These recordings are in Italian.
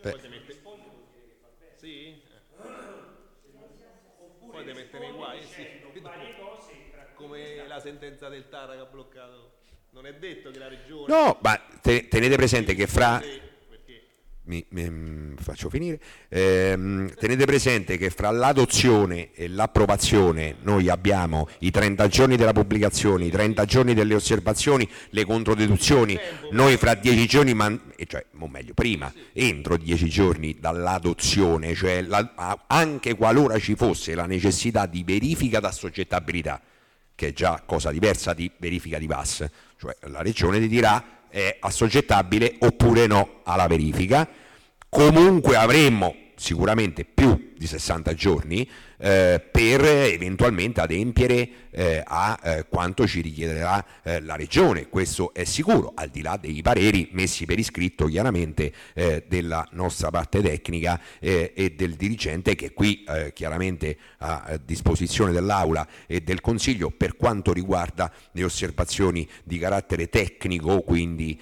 Sì? Poi ti mette nei guai, sì. Come la sentenza del Tara che ha bloccato. Non è detto che la regione No, ma tenete si presente che fra risponde perché faccio finire. Tenete presente che fra l'adozione e l'approvazione noi abbiamo i 30 giorni della pubblicazione, i 30 giorni delle osservazioni, le controdeduzioni. Noi fra 10 giorni, cioè, o meglio, prima, entro 10 giorni dall'adozione, cioè anche qualora ci fosse la necessità di verifica d'assoggettabilità, che è già cosa diversa di verifica di VAS, cioè la regione ti dirà è assoggettabile oppure no alla verifica. Comunque avremmo sicuramente più di 60 giorni per eventualmente adempiere a quanto ci richiederà la regione, questo è sicuro, al di là dei pareri messi per iscritto chiaramente della nostra parte tecnica e del dirigente che qui chiaramente a disposizione dell'Aula e del Consiglio per quanto riguarda le osservazioni di carattere tecnico, quindi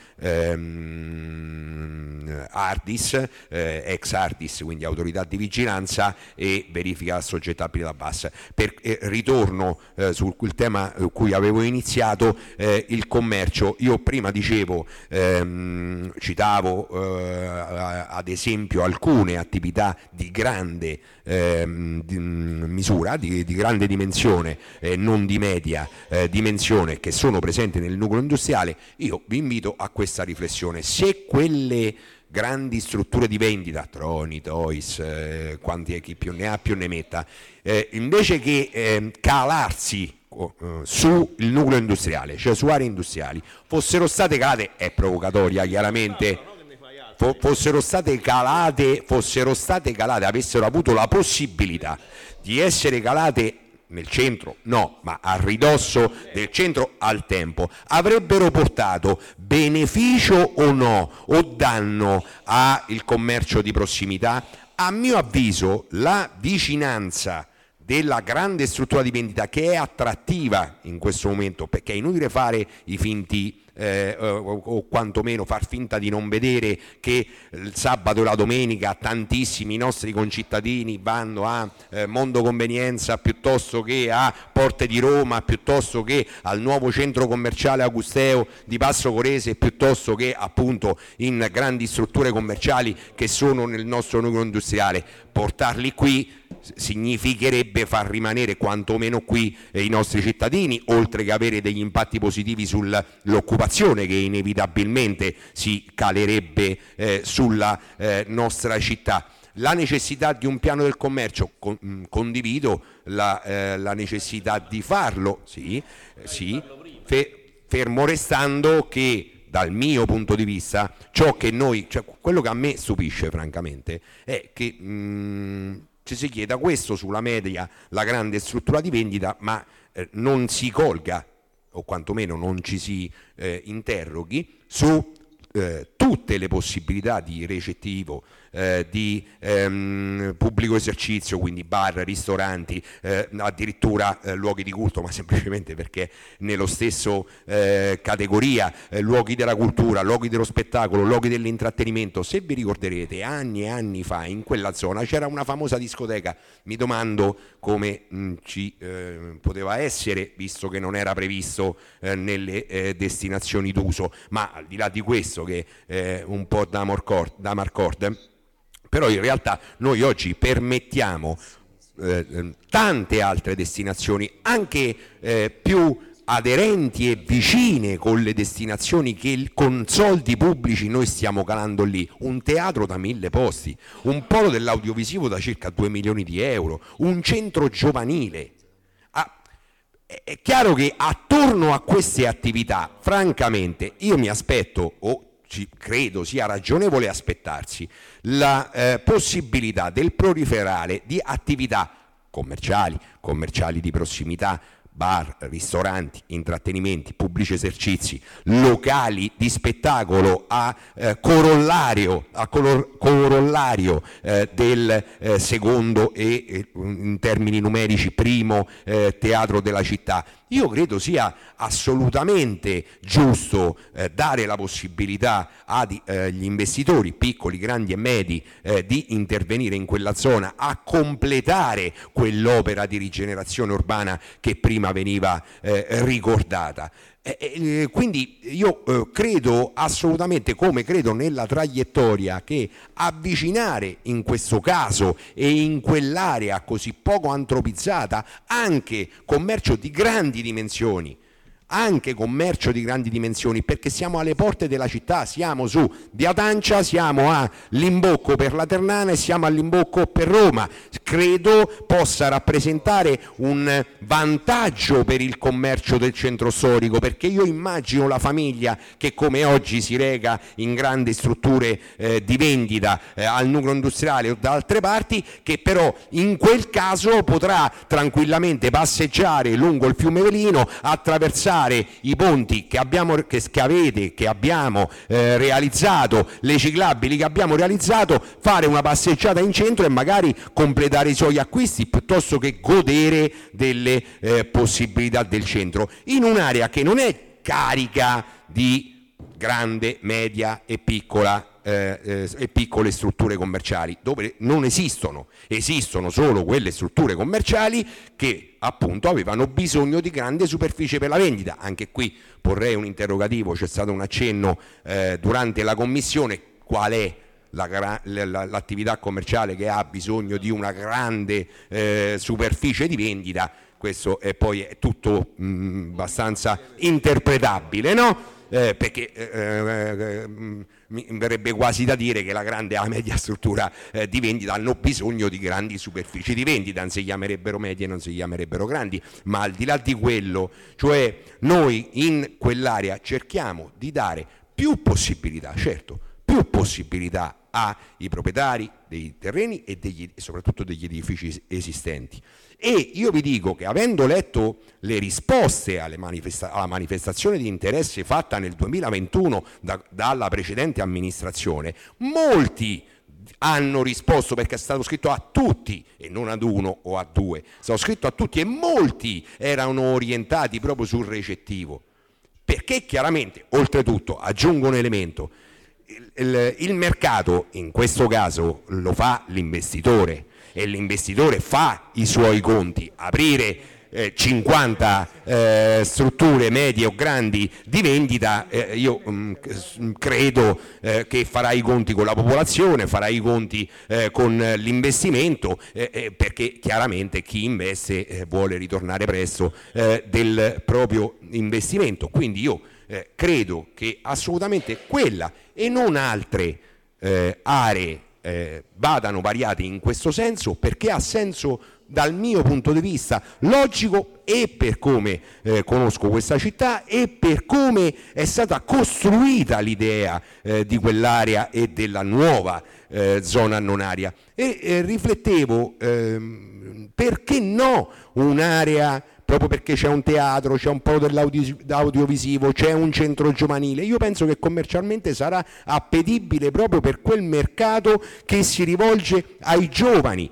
Ardis, ex Ardis, quindi autorità di vigilanza e verifica assoggettabile da VAS. Ritorno sul tema cui avevo iniziato, il commercio. Io prima dicevo, citavo ad esempio alcune attività di grande misura, di grande dimensione, non di media dimensione, che sono presenti nel nucleo industriale. Io vi invito a questa riflessione: se quelle grandi strutture di vendita, Troni, Toys, quanti chi più ne ha più ne metta, invece che calarsi sul nucleo industriale, cioè su aree industriali, fossero state calate, è provocatoria chiaramente, fossero state calate, avessero avuto la possibilità di essere calate nel centro, no, ma a ridosso del centro al tempo, avrebbero portato beneficio o no, o danno al commercio di prossimità? A mio avviso la vicinanza della grande struttura di vendita, che è attrattiva in questo momento, perché è inutile fare i finti o quantomeno far finta di non vedere che il sabato e la domenica tantissimi nostri concittadini vanno a Mondo Convenienza piuttosto che a Porte di Roma, piuttosto che al nuovo centro commerciale Augusteo di Passo Corese, piuttosto che appunto in grandi strutture commerciali che sono nel nostro nucleo industriale. Portarli qui significherebbe far rimanere quantomeno qui i nostri cittadini, oltre che avere degli impatti positivi sull'occupazione che inevitabilmente si calerebbe sulla nostra città. La necessità di un piano del commercio, condivido la necessità di farlo, sì, fermo restando che dal mio punto di vista ciò che noi, cioè quello che a me stupisce francamente è che ci si chieda questo sulla media, la grande struttura di vendita, ma non si colga o quantomeno non ci si interroghi su tutte le possibilità di recettivo, di pubblico esercizio, quindi bar, ristoranti, addirittura luoghi di culto, ma semplicemente perché nello stesso categoria, luoghi della cultura, luoghi dello spettacolo, luoghi dell'intrattenimento. Se vi ricorderete, anni e anni fa in quella zona c'era una famosa discoteca, mi domando come ci poteva essere, visto che non era previsto nelle destinazioni d'uso, ma al di là di questo che un po' da Marcord, però in realtà noi oggi permettiamo tante altre destinazioni anche più aderenti e vicine con le destinazioni che con soldi pubblici noi stiamo calando lì. Un teatro da 1000 posti, un polo dell'audiovisivo da circa 2 milioni di euro, un centro giovanile. È chiaro che attorno a queste attività francamente io mi aspetto, o credo sia ragionevole aspettarsi, la possibilità del proliferare di attività commerciali di prossimità, bar, ristoranti, intrattenimenti, pubblici esercizi, locali di spettacolo a corollario del secondo e in termini numerici primo teatro della città. io credo sia assolutamente giusto dare la possibilità agli investitori piccoli, grandi e medi di intervenire in quella zona a completare quell'opera di rigenerazione urbana che prima veniva ricordata. Quindi io credo assolutamente, come credo nella traiettoria, che avvicinare in questo caso e in quell'area così poco antropizzata anche commercio di grandi dimensioni, perché siamo alle porte della città, siamo su Via Tancia, siamo a Limbocco per la Ternana e siamo a Limbocco per Roma. Credo possa rappresentare un vantaggio per il commercio del centro storico, perché io immagino la famiglia che come oggi si reca in grandi strutture di vendita al nucleo industriale o da altre parti, che però in quel caso potrà tranquillamente passeggiare lungo il fiume Velino, attraversare i ponti che abbiamo realizzato, le ciclabili che abbiamo realizzato, fare una passeggiata in centro e magari completare i suoi acquisti, piuttosto che godere delle possibilità del centro, in un'area che non è carica di grande, media e piccole strutture commerciali, dove non esistono solo quelle strutture commerciali che appunto avevano bisogno di grande superficie per la vendita. Anche qui porrei un interrogativo, c'è stato un accenno durante la commissione: qual è l'attività commerciale che ha bisogno di una grande superficie di vendita? Questo poi è tutto abbastanza interpretabile, no? Perché mi verrebbe quasi da dire che la grande e la media struttura di vendita hanno bisogno di grandi superfici di vendita, non si chiamerebbero medie, non si chiamerebbero grandi, ma al di là di quello, cioè noi in quell'area cerchiamo di dare più possibilità, certo, più possibilità ai proprietari dei terreni e soprattutto degli edifici esistenti. E io vi dico che, avendo letto le risposte alla manifestazione di interesse fatta nel 2021 dalla precedente amministrazione, molti hanno risposto, perché è stato scritto a tutti e non ad uno o a due, è stato scritto a tutti, e molti erano orientati proprio sul recettivo, perché chiaramente, oltretutto, aggiungo un elemento: il mercato in questo caso lo fa l'investitore, e l'investitore fa i suoi conti. Aprire 50 strutture medie o grandi di vendita, io credo che farà i conti con la popolazione, farà i conti con l'investimento, perché chiaramente chi investe vuole ritornare presto del proprio investimento. Quindi io credo che assolutamente quella e non altre aree vadano variate in questo senso, perché ha senso dal mio punto di vista logico, e per come conosco questa città e per come è stata costruita l'idea di quell'area e della nuova zona annonaria. E riflettevo, perché no un'area, proprio perché c'è un teatro, c'è un po' dell'audiovisivo, c'è un centro giovanile. Io penso che commercialmente sarà appetibile proprio per quel mercato che si rivolge ai giovani,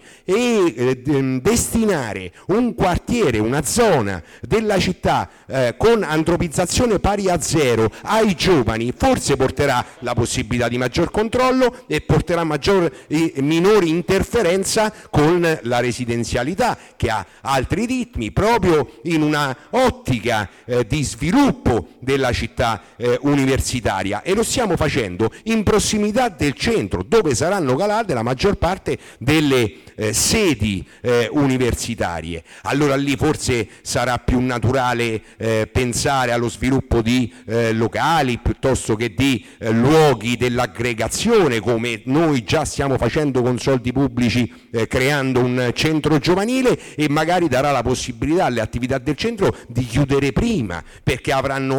e destinare un quartiere, una zona della città con antropizzazione pari a zero ai giovani forse porterà la possibilità di maggior controllo e porterà minore interferenza con la residenzialità, che ha altri ritmi, proprio in una ottica di sviluppo della città universitaria, e lo stiamo facendo in prossimità del centro, dove saranno calate la maggior parte delle sedi universitarie. Allora lì forse sarà più naturale pensare allo sviluppo di locali piuttosto che di luoghi dell'aggregazione, come noi già stiamo facendo con soldi pubblici, creando un centro giovanile, e magari darà la possibilità alle attività del centro di chiudere prima, perché avranno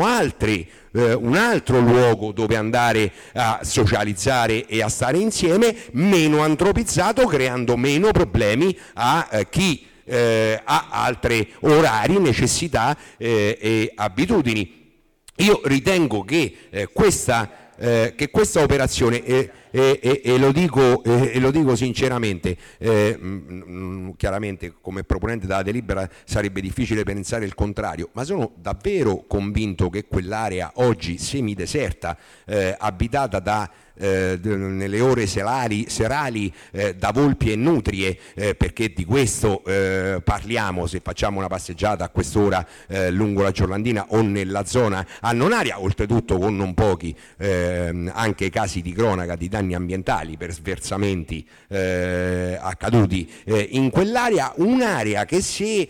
un altro luogo dove andare a socializzare e a stare insieme, meno antropizzato, creando meno problemi a chi ha altri orari, necessità e abitudini. Io ritengo che questa operazione e lo dico sinceramente, chiaramente come proponente della delibera sarebbe difficile pensare il contrario, ma sono davvero convinto che quell'area oggi semideserta, abitata nelle ore serali da volpi e nutrie, perché di questo parliamo se facciamo una passeggiata a quest'ora lungo la Giorlandina o nella zona annonaria, oltretutto con non pochi anche casi di cronaca di danni ambientali per sversamenti accaduti in quell'area, un'area che se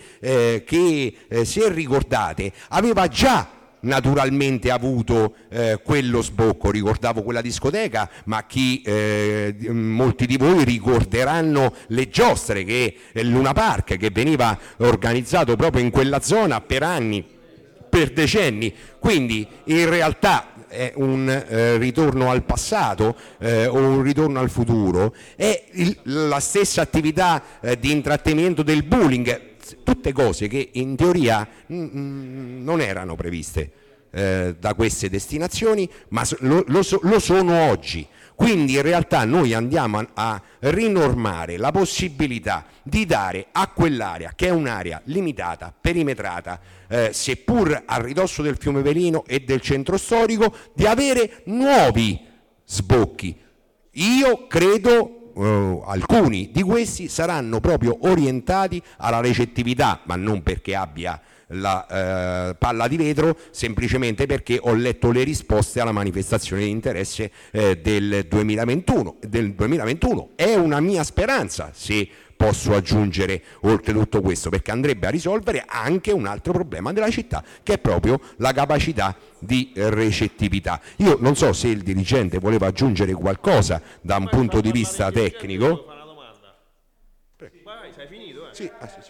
ricordate aveva già naturalmente avuto quello sbocco. Ricordavo quella discoteca, ma molti di voi ricorderanno le giostre, che Luna Park, che veniva organizzato proprio in quella zona per anni, per decenni. Quindi in realtà è un ritorno al passato o un ritorno al futuro, è la stessa attività di intrattenimento del bullying, tutte cose che in teoria non erano previste da queste destinazioni, ma lo sono oggi. Quindi in realtà noi andiamo a rinormare la possibilità di dare a quell'area, che è un'area limitata, perimetrata, seppur a ridosso del fiume Velino e del centro storico, di avere nuovi sbocchi. Io credo alcuni di questi saranno proprio orientati alla recettività, ma non perché abbia la palla di vetro, semplicemente perché ho letto le risposte alla manifestazione di interesse del 2021. È una mia speranza, se posso aggiungere oltre tutto questo, perché andrebbe a risolvere anche un altro problema della città, che è proprio la capacità di recettività. Io non so se il dirigente voleva aggiungere qualcosa da un punto di vista tecnico. Vai, hai finito? Sì, sì.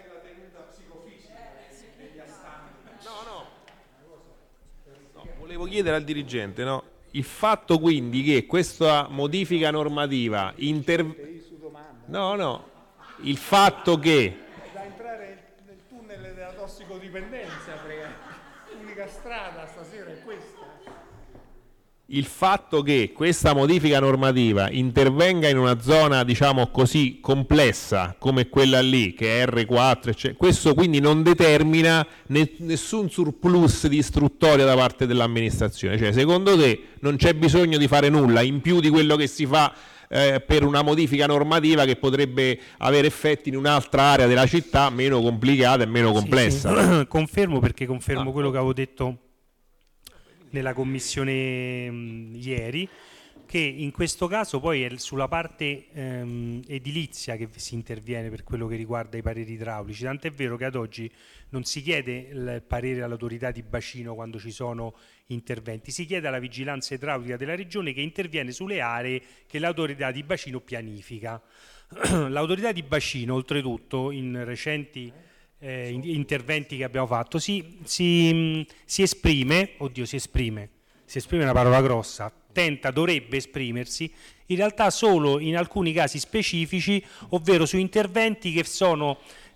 No, volevo chiedere al dirigente, no? Il fatto quindi che questa modifica normativa il fatto che da entrare nel tunnel della tossicodipendenza, l'unica strada stasera è questa. Il fatto che questa modifica normativa intervenga in una zona, diciamo così, complessa come quella lì, che è R4, questo quindi non determina nessun surplus di istruttoria da parte dell'amministrazione. Cioè, secondo te non c'è bisogno di fare nulla in più di quello che si fa per una modifica normativa che potrebbe avere effetti in un'altra area della città meno complicata e meno complessa? Sì. Confermo, perché confermo quello che avevo detto nella commissione ieri, che in questo caso poi è sulla parte edilizia che si interviene per quello che riguarda i pareri idraulici, tant'è vero che ad oggi non si chiede il parere all'autorità di bacino quando ci sono interventi, si chiede alla vigilanza idraulica della regione, che interviene sulle aree che l'autorità di bacino pianifica. L'autorità di bacino, oltretutto, in recenti interventi che abbiamo fatto, si esprime, si esprime una parola grossa, dovrebbe esprimersi in realtà solo in alcuni casi specifici, ovvero su interventi che sono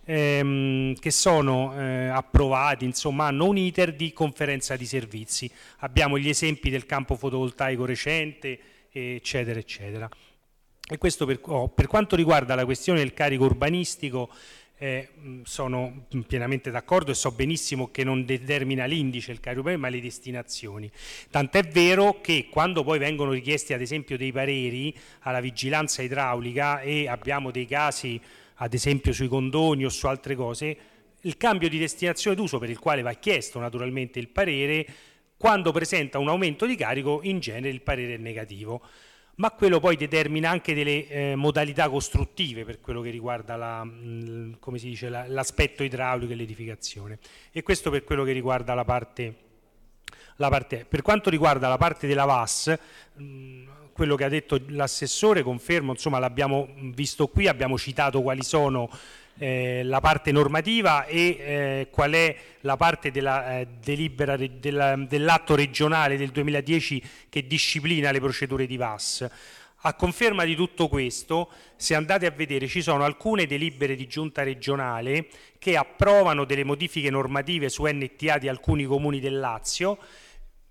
approvati, insomma hanno un iter di conferenza di servizi. Abbiamo gli esempi del campo fotovoltaico recente, eccetera eccetera. E questo per quanto riguarda la questione del carico urbanistico, sono pienamente d'accordo e so benissimo che non determina l'indice il carico urbanistico, ma le destinazioni. Tant'è vero che quando poi vengono richiesti ad esempio dei pareri alla vigilanza idraulica, e abbiamo dei casi ad esempio sui condoni o su altre cose, il cambio di destinazione d'uso, per il quale va chiesto naturalmente il parere, quando presenta un aumento di carico in genere il parere è negativo. Ma quello poi determina anche delle modalità costruttive per quello che riguarda l'aspetto idraulico e l'edificazione. E questo per quello che riguarda la parte. Per quanto riguarda la parte della VAS, quello che ha detto l'assessore confermo, insomma l'abbiamo visto qui, abbiamo citato quali sono la parte normativa e qual è la parte della delibera dell'atto regionale del 2010 che disciplina le procedure di VAS. A conferma di tutto questo, se andate a vedere, ci sono alcune delibere di giunta regionale che approvano delle modifiche normative su NTA di alcuni comuni del Lazio,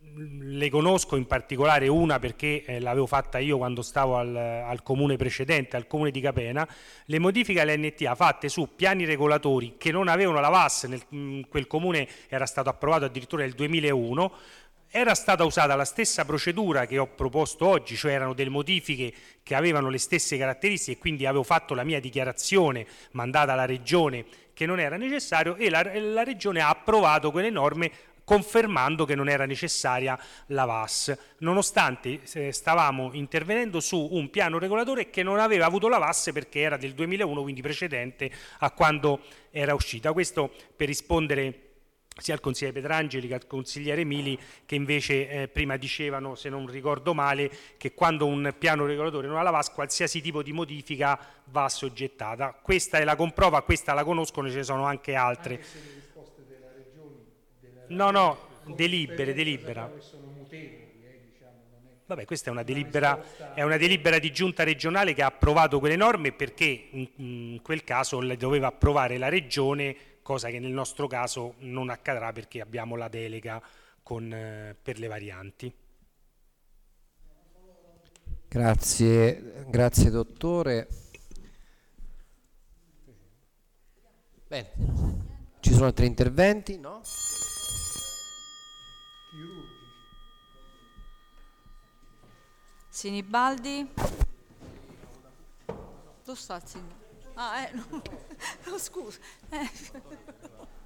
le conosco, in particolare una perché l'avevo fatta io quando stavo al comune precedente, al comune di Capena. Le modifiche alle NTA fatte su piani regolatori che non avevano la VAS, quel comune era stato approvato addirittura nel 2001, era stata usata la stessa procedura che ho proposto oggi, cioè erano delle modifiche che avevano le stesse caratteristiche, e quindi avevo fatto la mia dichiarazione mandata alla Regione che non era necessario, e la Regione ha approvato quelle norme confermando che non era necessaria la VAS, nonostante stavamo intervenendo su un piano regolatore che non aveva avuto la VAS perché era del 2001, quindi precedente a quando era uscita. Questo per rispondere sia al consigliere Petrangeli che al consigliere Mili, che invece prima dicevano, se non ricordo male, che quando un piano regolatore non ha la VAS, qualsiasi tipo di modifica va assoggettata. Questa è la comprova, questa la conoscono, ce ne sono anche altre. Anche se le risposte della Regione, no, delibera. Sono mutevoli, diciamo, non è... Vabbè, questa è una delibera di giunta regionale che ha approvato quelle norme, perché in quel caso le doveva approvare la Regione, cosa che nel nostro caso non accadrà perché abbiamo la delega per le varianti. Grazie dottore. Bene, ci sono altri interventi? No? Sinibaldi? Dove sta il signore? No, scusa.